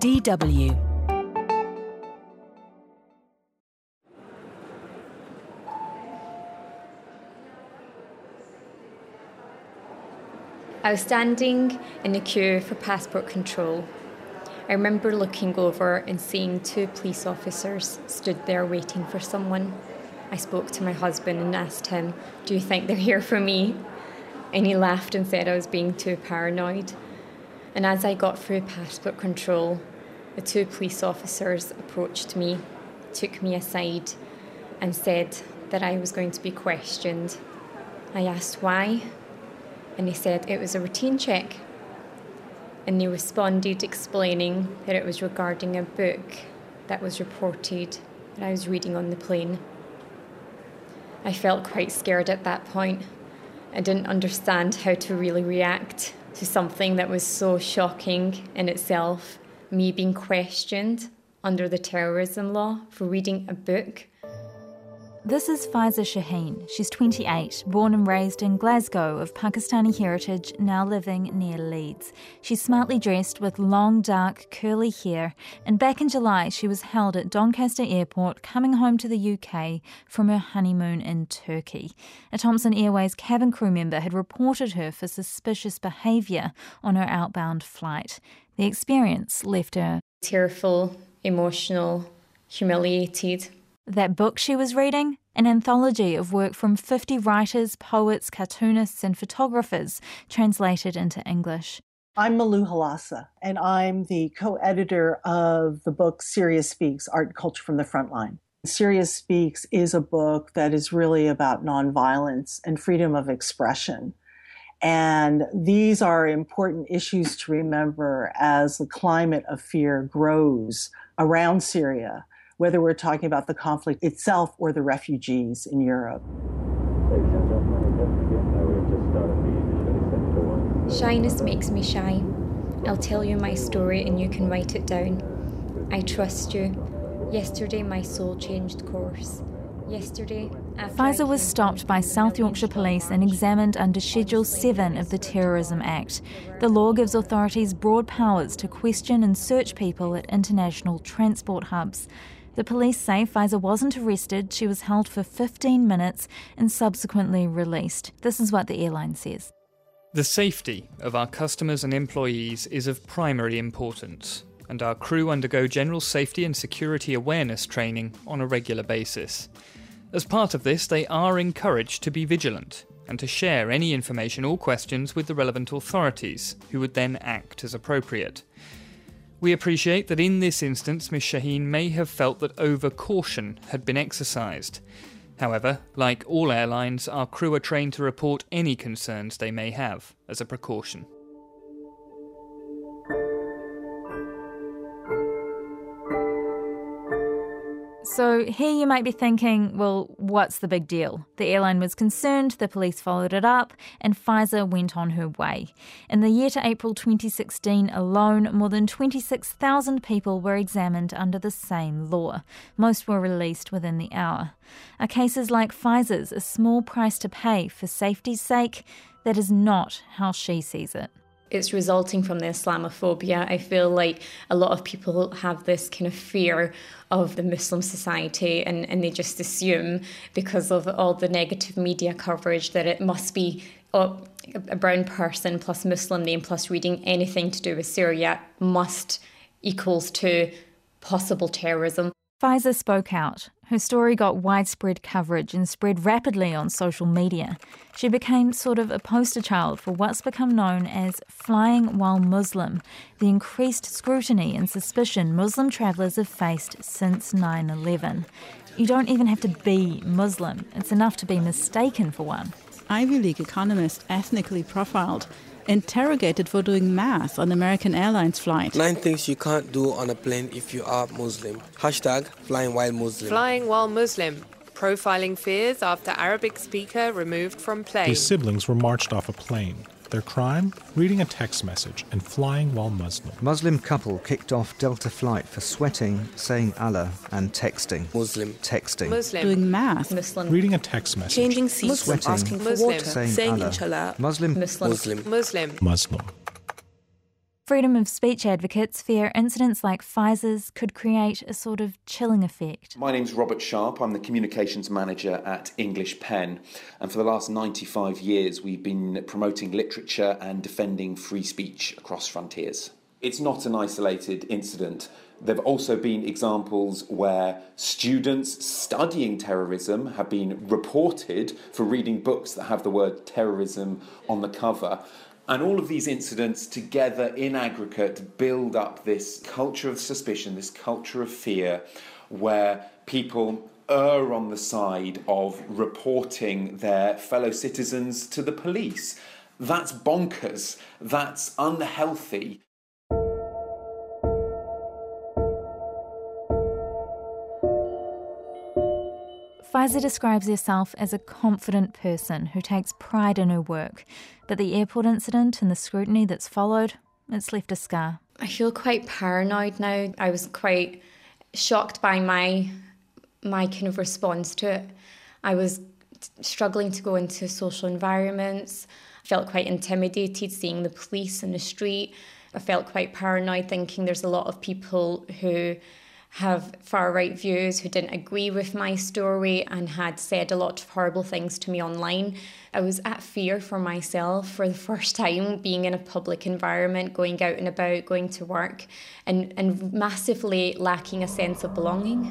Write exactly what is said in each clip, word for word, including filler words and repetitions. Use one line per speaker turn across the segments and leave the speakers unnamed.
D W.
I was standing in the queue for passport control. I remember looking over and seeing two police officers stood there waiting for someone. I spoke to my husband and asked him, "Do you think they're here for me?" And he laughed and said I was being too paranoid. And as I got through passport control, the two police officers approached me, took me aside, and said that I was going to be questioned. I asked why, and they said it was a routine check. And they responded explaining that it was regarding a book that was reported that I was reading on the plane. I felt quite scared at that point. I didn't understand how to really react to something that was so shocking in itself, me being questioned under the terrorism law for reading a book.
This is Faiza Shaheen. She's twenty-eight, born and raised in Glasgow of Pakistani heritage, now living near Leeds. She's smartly dressed with long, dark, curly hair, and back in July she was held at Doncaster Airport coming home to the U K from her honeymoon in Turkey. A Thomson Airways cabin crew member had reported her for suspicious behaviour on her outbound flight. The experience left her
tearful, emotional, humiliated.
That book she was reading? An anthology of work from fifty writers, poets, cartoonists and photographers translated into English.
I'm Malou Halassa, and I'm the co-editor of the book Syria Speaks, Art and Culture from the Frontline. Syria Speaks is a book that is really about nonviolence and freedom of expression. And these are important issues to remember as the climate of fear grows around Syria, whether we're talking about the conflict itself or the refugees in Europe.
Shyness makes me shy. I'll tell you my story and you can write it down. I trust you. Yesterday my soul changed course. Yesterday,
Faiza was stopped by South Yorkshire Police and examined under Schedule seven of the Terrorism Act. The law gives authorities broad powers to question and search people at international transport hubs. The police say Faiza wasn't arrested, she was held for fifteen minutes and subsequently released. This is what the airline says.
The safety of our customers and employees is of primary importance, and our crew undergo general safety and security awareness training on a regular basis. As part of this, they are encouraged to be vigilant and to share any information or questions with the relevant authorities, who would then act as appropriate. We appreciate that in this instance Miz Shaheen may have felt that over-caution had been exercised. However, like all airlines, our crew are trained to report any concerns they may have as a precaution.
So here you might be thinking, well, what's the big deal? The airline was concerned, the police followed it up, and Faiza went on her way. In the year to April twenty sixteen alone, more than twenty-six thousand people were examined under the same law. Most were released within the hour. Are cases like Faiza's a small price to pay for safety's sake? That is not how she sees it.
It's resulting from the Islamophobia. I feel like a lot of people have this kind of fear of the Muslim society, and, and they just assume, because of all the negative media coverage, that it must be oh, a brown person plus Muslim name plus reading anything to do with Syria must equals to possible terrorism.
Faiza spoke out. Her story got widespread coverage and spread rapidly on social media. She became sort of a poster child for what's become known as flying while Muslim, the increased scrutiny and suspicion Muslim travellers have faced since nine eleven. You don't even have to be Muslim. It's enough to be mistaken for one.
Ivy League economist ethnically profiled, interrogated for doing math on American Airlines flight.
Nine things you can't do on a plane if you are Muslim. Hashtag flying while Muslim.
Flying while Muslim. Profiling fears after Arabic speaker removed from plane.
His siblings were marched off a plane. Their crime? Reading a text message and flying while Muslim.
Muslim couple kicked off Delta flight for sweating, saying Allah, and texting.
Muslim.
Texting.
Muslim.
Doing math.
Muslim.
Reading a text message.
Changing seats.
Sweating.
Asking for
Muslim.
water.
Saying
Saying
Allah.
inshallah.
Muslim.
Muslim.
Muslim.
Muslim.
Muslim.
Freedom of speech advocates fear incidents like Pfizer's could create a sort of chilling effect.
My name's Robert Sharp. I'm the communications manager at English Pen. And for the last ninety-five years, we've been promoting literature and defending free speech across frontiers. It's not an isolated incident. There have also been examples where students studying terrorism have been reported for reading books that have the word terrorism on the cover. And all of these incidents together in aggregate build up this culture of suspicion, this culture of fear, where people err on the side of reporting their fellow citizens to the police. That's bonkers. That's unhealthy.
Pfizer describes herself as a confident person who takes pride in her work, but the airport incident and the scrutiny that's followed, it's left a scar.
I feel quite paranoid now. I was quite shocked by my my kind of response to it. I was struggling to go into social environments. I felt quite intimidated seeing the police in the street. I felt quite paranoid thinking there's a lot of people who have far-right views who didn't agree with my story and had said a lot of horrible things to me online. I was at fear for myself for the first time, being in a public environment, going out and about, going to work, and, and massively lacking a sense of belonging.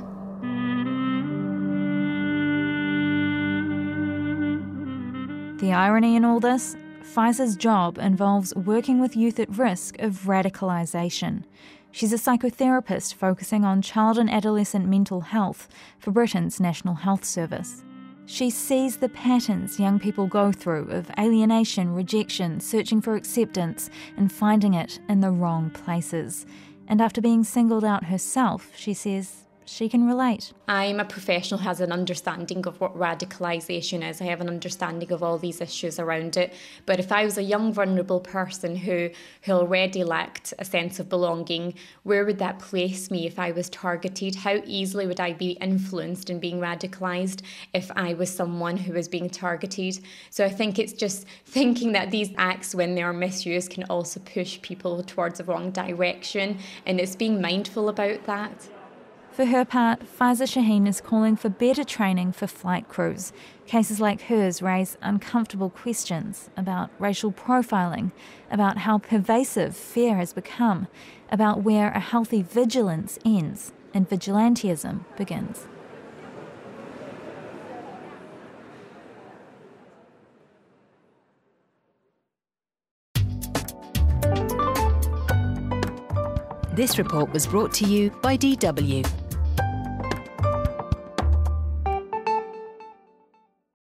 The irony in all this? Pfizer's job involves working with youth at risk of radicalisation. She's a psychotherapist focusing on child and adolescent mental health for Britain's National Health Service. She sees the patterns young people go through of alienation, rejection, searching for acceptance, and finding it in the wrong places. And after being singled out herself, she says she can relate.
I'm a professional who has an understanding of what radicalisation is. I have an understanding of all these issues around it. But if I was a young, vulnerable person who, who already lacked a sense of belonging, where would that place me if I was targeted? How easily would I be influenced in being radicalised if I was someone who was being targeted? So I think it's just thinking that these acts, when they are misused, can also push people towards the wrong direction. And it's being mindful about that.
For her part, Faiza Shaheen is calling for better training for flight crews. Cases like hers raise uncomfortable questions about racial profiling, about how pervasive fear has become, about where a healthy vigilance ends and vigilantism begins.
This report was brought to you by D W.